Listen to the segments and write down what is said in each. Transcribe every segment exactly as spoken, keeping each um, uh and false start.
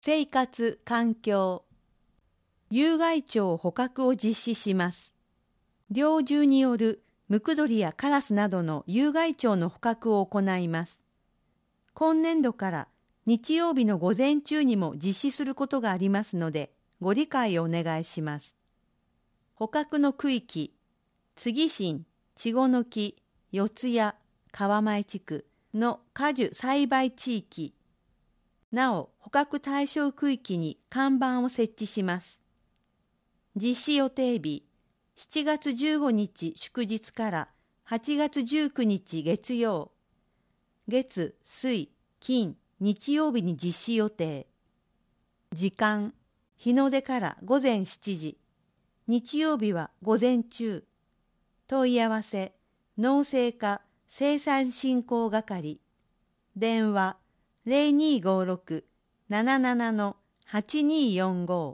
生活環境。有害鳥捕獲を実施します。猟銃によるムクドリやカラスなどの有害鳥の捕獲を行います。今年度から日曜日の午前中にも実施することがありますので、ご理解をお願いします。捕獲の区域、津木新、稚児の木、四谷、川前地区の果樹栽培地域。なお、捕獲対象区域に看板を設置します。実施予定日、しちがつじゅうごにち祝日からはちがつじゅうくにち月曜。月、水、金、日曜日に実施予定。時間、日の出からごぜんしちじ。日曜日は午前中。問い合わせ、農政課生産振興係。電話、ゼロにーごーろく なななな はちにーよんご。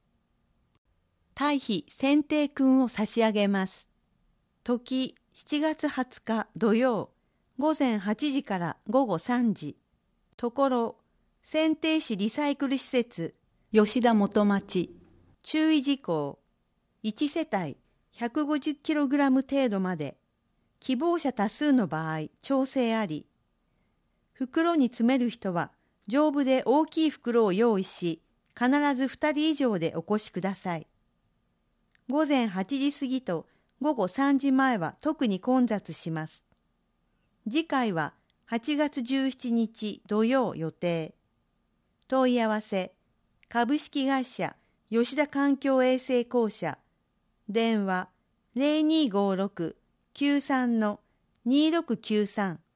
堆肥選定訓を差し上げます。時、しちがつはつか土曜、午前はちじから午後さんじ。ところ、選定市リサイクル施設、吉田元町。注意事項。いちせたい ひゃくごじゅっキログラム 程度まで。希望者多数の場合、調整あり。袋に詰める人は、丈夫で大きい袋を用意し、必ずふたり以上でお越しください。午前はちじ過ぎと午後さんじまえは特に混雑します。次回ははちがつじゅうしちにち土曜予定。問い合わせ、株式会社吉田環境衛生公社。電話 ゼロにーごーろく きゅうさん にーろくきゅうさん。